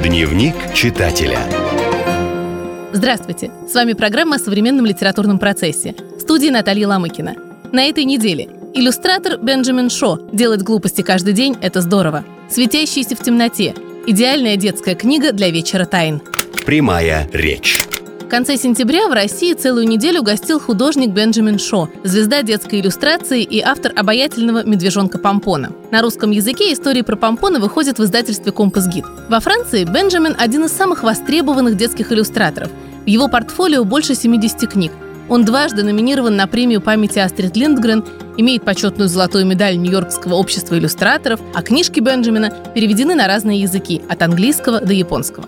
Дневник читателя. Здравствуйте! С вами программа о современном литературном процессе. В студии Наталья Ломыкина. На этой неделе иллюстратор Бенджамин Шо. «Делать глупости каждый день – это здорово». «Светящиеся в темноте». Идеальная детская книга для вечера тайн. Прямая речь. В конце сентября в России целую неделю гостил художник Бенджамин Шо, звезда детской иллюстрации и автор обаятельного «Медвежонка Помпона». На русском языке истории про Помпона выходят в издательстве «Компас Гид». Во Франции Бенджамин – один из самых востребованных детских иллюстраторов. В его портфолио больше 70 книг. Он дважды номинирован на премию памяти Астрид Линдгрен, имеет почетную золотую медаль Нью-Йоркского общества иллюстраторов, а книжки Бенджамина переведены на разные языки, от английского до японского.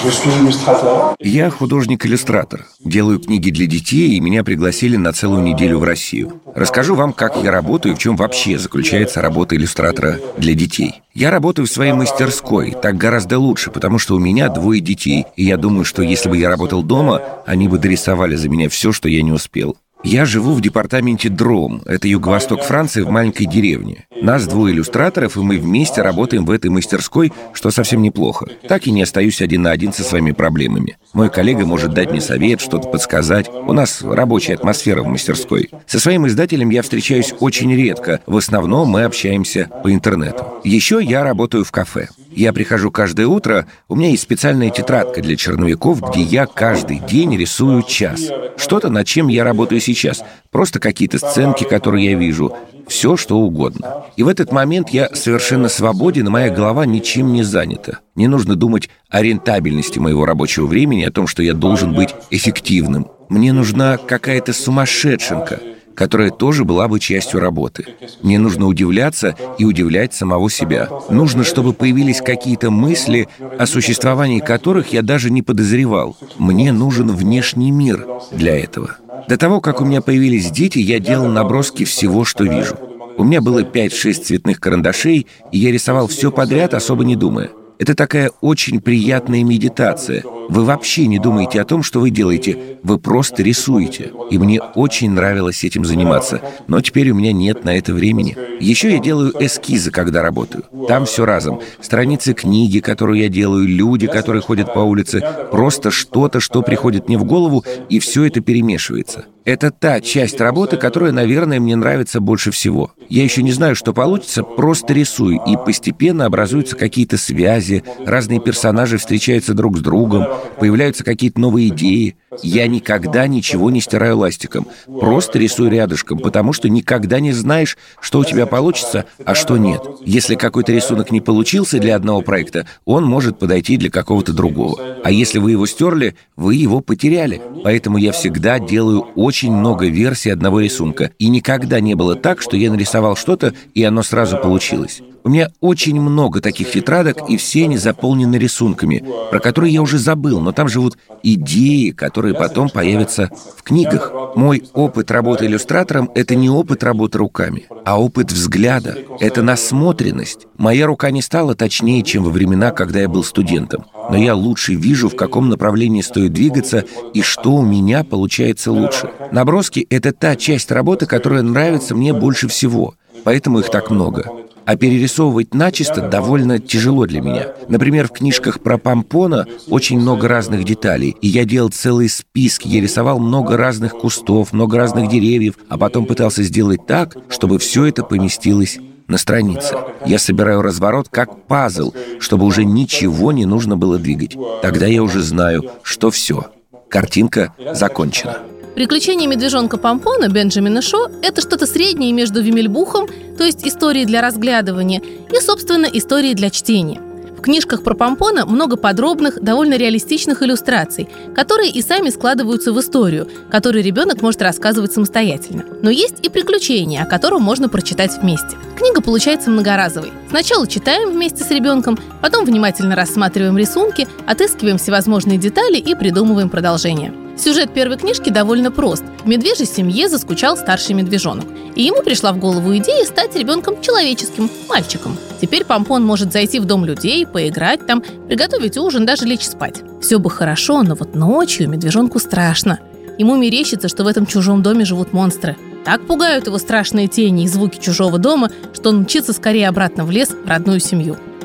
Я художник-иллюстратор. Делаю книги для детей, и меня пригласили на целую неделю в Россию. Расскажу вам, как я работаю и в чем вообще заключается работа иллюстратора для детей. Я работаю в своей мастерской. Так гораздо лучше, потому что у меня 2 детей, и я думаю, что если бы я работал дома, они бы дорисовали за меня все, что я не успел. Я живу в департаменте Дром. Это юго-восток Франции, в маленькой деревне. Нас 2 иллюстраторов, и мы вместе работаем в этой мастерской, что совсем неплохо. Так и не остаюсь один на один со своими проблемами. Мой коллега может дать мне совет, что-то подсказать. У нас рабочая атмосфера в мастерской. Со своим издателем я встречаюсь очень редко. В основном мы общаемся по интернету. Еще я работаю в кафе. Я прихожу каждое утро, у меня есть специальная тетрадка для черновиков, где я каждый день рисую час. Что-то, над чем я работаю сейчас. Просто какие-то сценки, которые я вижу. Все, что угодно. И в этот момент я совершенно свободен, и моя голова ничем не занята. Не нужно думать о рентабельности моего рабочего времени, о том, что я должен быть эффективным. Мне нужна какая-то сумасшедшенка, которая тоже была бы частью работы. Мне нужно удивляться и удивлять самого себя. Нужно, чтобы появились какие-то мысли, о существовании которых я даже не подозревал. Мне нужен внешний мир для этого. До того, как у меня появились дети, я делал наброски всего, что вижу. У меня было 5-6 цветных карандашей, и я рисовал все подряд, особо не думая. Это такая очень приятная медитация. Вы вообще не думаете о том, что вы делаете. Вы просто рисуете. И мне очень нравилось этим заниматься. Но теперь у меня нет на это времени. Еще я делаю эскизы, когда работаю. Там все разом. Страницы книги, которую я делаю, люди, которые ходят по улице. Просто что-то, что приходит мне в голову, и все это перемешивается. Это та часть работы, которая, наверное, мне нравится больше всего. Я еще не знаю, что получится, просто рисую, и постепенно образуются какие-то связи, разные персонажи встречаются друг с другом, появляются какие-то новые идеи. Я никогда ничего не стираю ластиком, просто рисую рядышком, потому что никогда не знаешь, что у тебя получится, а что нет. Если какой-то рисунок не получился для одного проекта, он может подойти для какого-то другого. А если вы его стерли, вы его потеряли. Поэтому я всегда делаю очень много версий одного рисунка. И никогда не было так, что я нарисовал что-то, и оно сразу получилось. У меня очень много таких тетрадок, и все они заполнены рисунками, про которые я уже забыл, но там живут идеи, которые потом появятся в книгах. Мой опыт работы иллюстратором – это не опыт работы руками, а опыт взгляда. Это насмотренность. Моя рука не стала точнее, чем во времена, когда я был студентом. Но я лучше вижу, в каком направлении стоит двигаться и что у меня получается лучше. Наброски – это та часть работы, которая нравится мне больше всего, поэтому их так много. А перерисовывать начисто довольно тяжело для меня. Например, в книжках про Помпона очень много разных деталей, и я делал целые списки, я рисовал много разных кустов, много разных деревьев, а потом пытался сделать так, чтобы все это поместилось на странице. Я собираю разворот как пазл, чтобы уже ничего не нужно было двигать. Тогда я уже знаю, что все. Картинка закончена. «Приключения медвежонка Помпона» Бенджамина Шо – это что-то среднее между Вимельбухом, то есть историей для разглядывания, и, собственно, историей для чтения. В книжках про Помпона много подробных, довольно реалистичных иллюстраций, которые и сами складываются в историю, которую ребенок может рассказывать самостоятельно. Но есть и приключения, о котором можно прочитать вместе. Книга получается многоразовой. Сначала читаем вместе с ребенком, потом внимательно рассматриваем рисунки, отыскиваем всевозможные детали и придумываем продолжение. Сюжет первой книжки довольно прост. В медвежьей семье заскучал старший медвежонок, и ему пришла в голову идея стать ребенком человеческим, мальчиком. Теперь Помпон может зайти в дом людей, поиграть там, приготовить ужин, даже лечь спать. Все бы хорошо, но вот ночью медвежонку страшно. Ему мерещится, что в этом чужом доме живут монстры. Так пугают его страшные тени и звуки чужого дома, что он мчится скорее обратно в лес, в родную семью.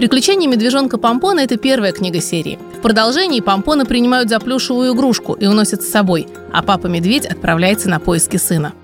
«Приключения медвежонка Помпона» — это первая книга серии. В продолжении Помпона принимают за плюшевую игрушку и уносят с собой, а папа-медведь отправляется на поиски сына.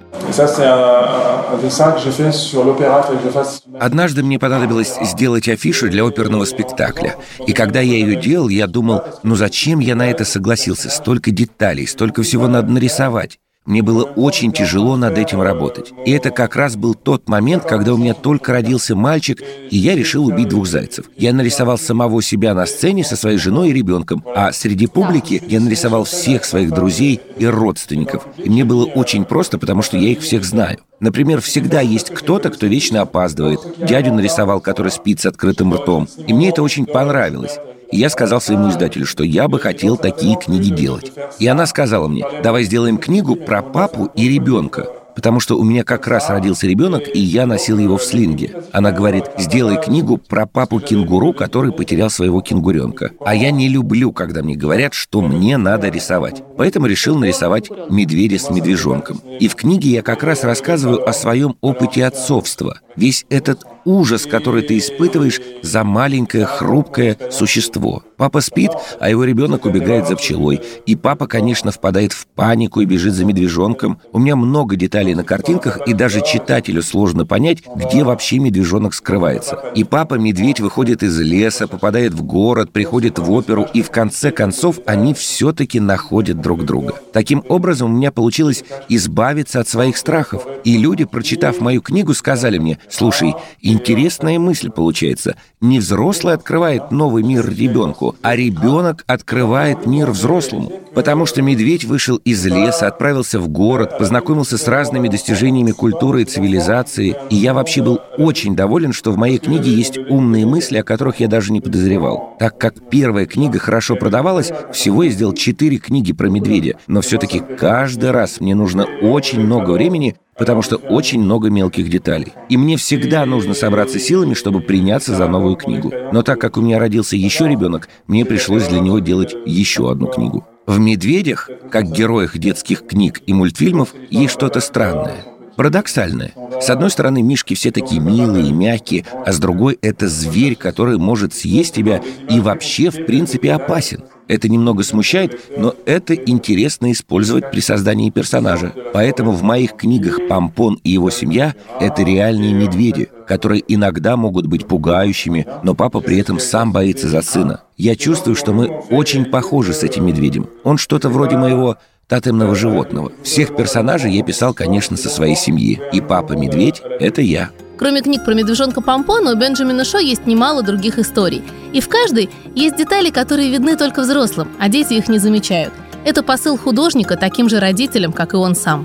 Однажды мне понадобилось сделать афишу для оперного спектакля. И когда я ее делал, я думал, ну зачем я на это согласился? Столько деталей, столько всего надо нарисовать. Мне было очень тяжело над этим работать. И это как раз был тот момент, когда у меня только родился мальчик, и я решил убить 2 зайцев. Я нарисовал самого себя на сцене со своей женой и ребенком, а среди публики я нарисовал всех своих друзей и родственников. И мне было очень просто, потому что я их всех знаю. Например, всегда есть кто-то, кто вечно опаздывает. Дядю нарисовал, который спит с открытым ртом. И мне это очень понравилось. И я сказал своему издателю, что я бы хотел такие книги делать. И она сказала мне, давай сделаем книгу про папу и ребенка. Потому что у меня как раз родился ребенок, и я носил его в слинге. Она говорит, сделай книгу про папу-кенгуру, который потерял своего кенгуренка. А я не люблю, когда мне говорят, что мне надо рисовать. Поэтому решил нарисовать медведя с медвежонком. И в книге я как раз рассказываю о своем опыте отцовства. Весь этот ужас, который ты испытываешь за маленькое, хрупкое существо. Папа спит, а его ребенок убегает за пчелой. И папа, конечно, впадает в панику и бежит за медвежонком. У меня много деталей на картинках, и даже читателю сложно понять, где вообще медвежонок скрывается. И папа-медведь выходит из леса, попадает в город, приходит в оперу, и в конце концов они все-таки находят друг друга. Таким образом, у меня получилось избавиться от своих страхов. И люди, прочитав мою книгу, сказали мне, слушай, интересная мысль получается. Не взрослый открывает новый мир ребенку, а ребенок открывает мир взрослому. Потому что медведь вышел из леса, отправился в город, познакомился с разными достижениями культуры и цивилизации. И я вообще был очень доволен, что в моей книге есть умные мысли, о которых я даже не подозревал. Так как первая книга хорошо продавалась, всего я сделал 4 книги про медведя. Но все-таки каждый раз мне нужно очень много времени, потому что очень много мелких деталей. И мне всегда нужно собраться силами, чтобы приняться за новую книгу. Но так как у меня родился еще ребенок, мне пришлось для него делать еще одну книгу. В «Медведях», как героях детских книг и мультфильмов, есть что-то странное. Парадоксальное. С одной стороны, мишки все такие милые и мягкие, а с другой — это зверь, который может съесть тебя и вообще, в принципе, опасен. Это немного смущает, но это интересно использовать при создании персонажа. Поэтому в моих книгах Помпон и его семья — это реальные медведи, которые иногда могут быть пугающими, но папа при этом сам боится за сына. Я чувствую, что мы очень похожи с этим медведем. Он что-то вроде моего тотемного животного. Всех персонажей я писал, конечно, со своей семьи. И папа-медведь — это я. Кроме книг про медвежонка Помпона, у Бенджамина Шо есть немало других историй. И в каждой есть детали, которые видны только взрослым, а дети их не замечают. Это посыл художника таким же родителям, как и он сам.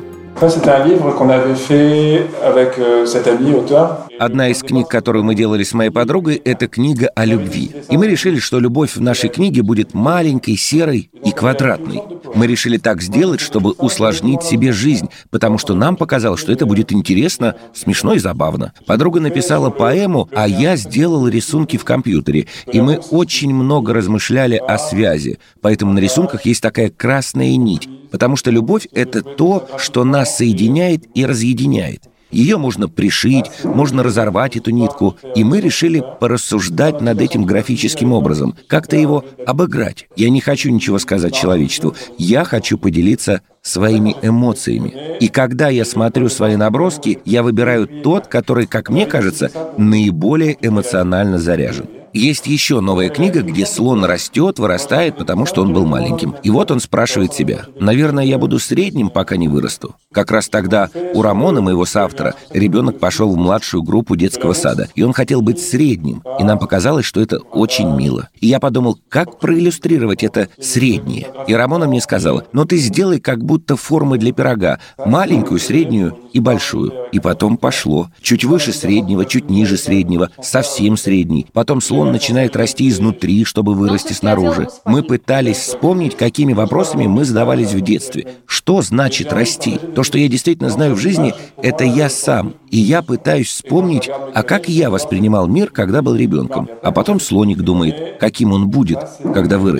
Одна из книг, которую мы делали с моей подругой, это книга о любви. И мы решили, что любовь в нашей книге будет маленькой, серой и квадратной. Мы решили так сделать, чтобы усложнить себе жизнь, потому что нам показалось, что это будет интересно, смешно и забавно. Подруга написала поэму, а я сделал рисунки в компьютере. И мы очень много размышляли о связи. Поэтому на рисунках есть такая красная нить. Потому что любовь — это то, что нас соединяет и разъединяет. Ее можно пришить, можно разорвать эту нитку. И мы решили порассуждать над этим графическим образом, как-то его обыграть. Я не хочу ничего сказать человечеству. Я хочу поделиться своими эмоциями. И когда я смотрю свои наброски, я выбираю тот, который, как мне кажется, наиболее эмоционально заряжен. Есть еще новая книга, где слон растет, вырастает, потому что он был маленьким. И вот он спрашивает себя: наверное, я буду средним, пока не вырасту. Как раз тогда у Рамона, моего соавтора, ребенок пошел в младшую группу детского сада. И он хотел быть средним. И нам показалось, что это очень мило. И я подумал, как проиллюстрировать это среднее. И Рамона мне сказала: ну ты сделай как будто формы для пирога. Маленькую, среднюю и большую. И потом пошло. Чуть выше среднего, чуть ниже среднего, совсем средний. Потом слон начинает расти изнутри, чтобы вырасти снаружи. Мы пытались вспомнить, какими вопросами мы задавались в детстве. Что значит расти? То, что я действительно знаю в жизни, это я сам. И я пытаюсь вспомнить, а как я воспринимал мир, когда был ребенком. А потом слоник думает, каким он будет, когда вырастет.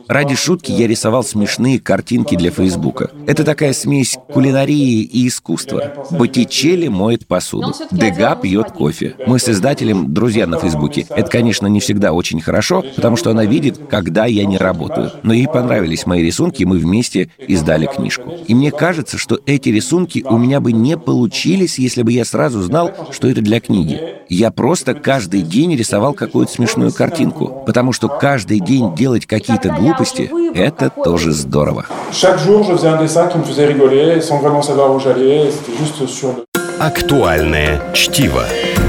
Ради шутки я рисовал смешные картинки для Фейсбука. Это такая смесь кулинарии и искусства. Боттичелли моет посуду, Дега пьет кофе. Мы с издателем друзья на Фейсбуке. Это, конечно, не всегда очень хорошо, потому что она видит, когда я не работаю. Но ей понравились мои рисунки, и мы вместе издали книжку. И мне кажется, что эти рисунки у меня бы не получились, если бы я сразу знал, что это для книги. Я просто каждый день рисовал какую-то смешную картинку, потому что каждый день делать какие-то глупости – это тоже здорово. Актуальное чтиво.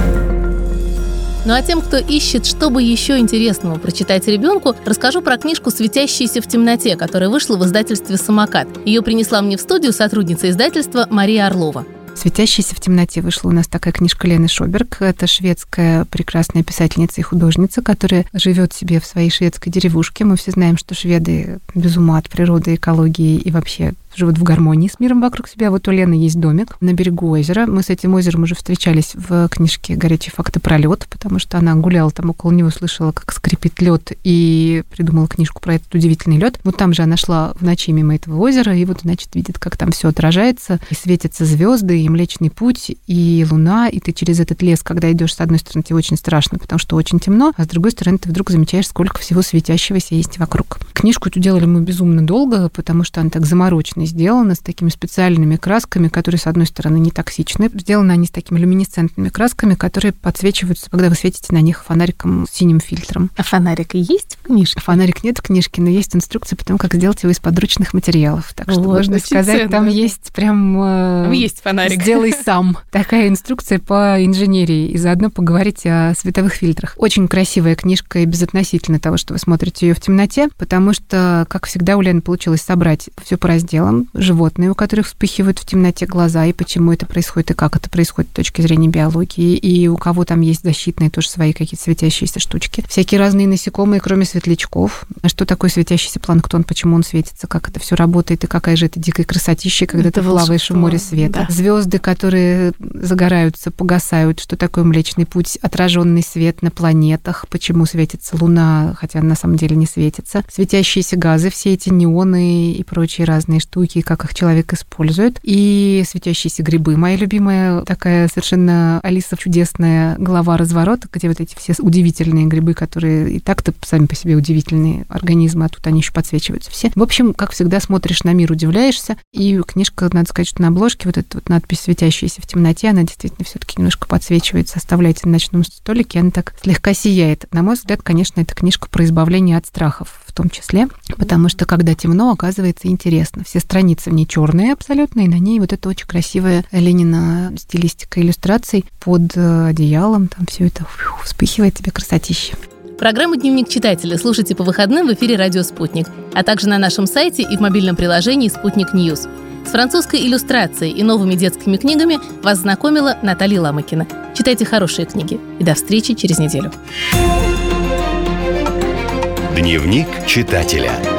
Ну а тем, кто ищет, что бы еще интересного прочитать ребенку, расскажу про книжку «Светящиеся в темноте», которая вышла в издательстве «Самокат». Ее принесла мне в студию сотрудница издательства Мария Орлова. «Светящиеся в темноте» вышла у нас такая книжка Лены Шоберг. Это шведская прекрасная писательница и художница, которая живет себе в своей шведской деревушке. Мы все знаем, что шведы без ума от природы, экологии и вообще живут в гармонии с миром вокруг себя. Вот у Лены есть домик на берегу озера. Мы с этим озером уже встречались в книжке «Горячие факты про лед», потому что она гуляла там около него, слышала, как скрипит лед, и придумала книжку про этот удивительный лед. Вот там же она шла в ночи мимо этого озера, и вот, значит, видит, как там все отражается, и светятся звезды, и Млечный Путь, и луна, и ты через этот лес, когда идешь, с одной стороны, тебе очень страшно, потому что очень темно, а с другой стороны, ты вдруг замечаешь, сколько всего светящегося есть вокруг. Книжку эту делали мы безумно долго, потому что она так заморочена сделана, с такими специальными красками, которые, с одной стороны, не токсичны. Сделаны они с такими люминесцентными красками, которые подсвечиваются, когда вы светите на них фонариком с синим фильтром. А фонарик есть в книжке? Фонарик нет в книжке, но есть инструкция по тому, как сделать его из подручных материалов. Так что вот, можно сказать, ценно. Там есть прям... есть фонарик. Сделай сам. Такая инструкция по инженерии. И заодно поговорить о световых фильтрах. Очень красивая книжка и безотносительно того, что вы смотрите ее в темноте, потому что, как всегда, у Лены получилось собрать все по разделам. Животные, у которых вспыхивают в темноте глаза, и почему это происходит, и как это происходит с точки зрения биологии, и у кого там есть защитные тоже свои какие-то светящиеся штучки. Всякие разные насекомые, кроме светлячков. Что такое светящийся планктон, почему он светится, как это все работает, и какая же это дикая красотища, когда ты плаваешь в море света. Да. Звезды, которые загораются, погасают, что такое Млечный Путь, отраженный свет на планетах, почему светится Луна, хотя на самом деле не светится. Светящиеся газы, все эти неоны и прочие разные штуки, как их человек использует. И светящиеся грибы. Моя любимая такая совершенно Алиса чудесная глава «Разворот», где вот эти все удивительные грибы, которые и так-то сами по себе удивительные организмы, а тут они еще подсвечиваются все. В общем, как всегда, смотришь на мир, удивляешься. И книжка, надо сказать, что на обложке вот эта вот надпись «Светящиеся в темноте», она действительно все-таки немножко подсвечивается, оставляете на ночном столике, она так слегка сияет. На мой взгляд, конечно, это книжка про избавление от страхов в том числе, потому что когда темно, оказывается интересно. Все страницы в ней черные абсолютно, и на ней вот эта очень красивая Ленина стилистика иллюстраций под одеялом, там все это вспыхивает, тебе красотища. Программу «Дневник читателя» слушайте по выходным в эфире «Радио Спутник», а также на нашем сайте и в мобильном приложении «Спутник Ньюс». С французской иллюстрацией и новыми детскими книгами вас знакомила Наталья Ламыкина. Читайте хорошие книги. И до встречи через неделю. Дневник читателя.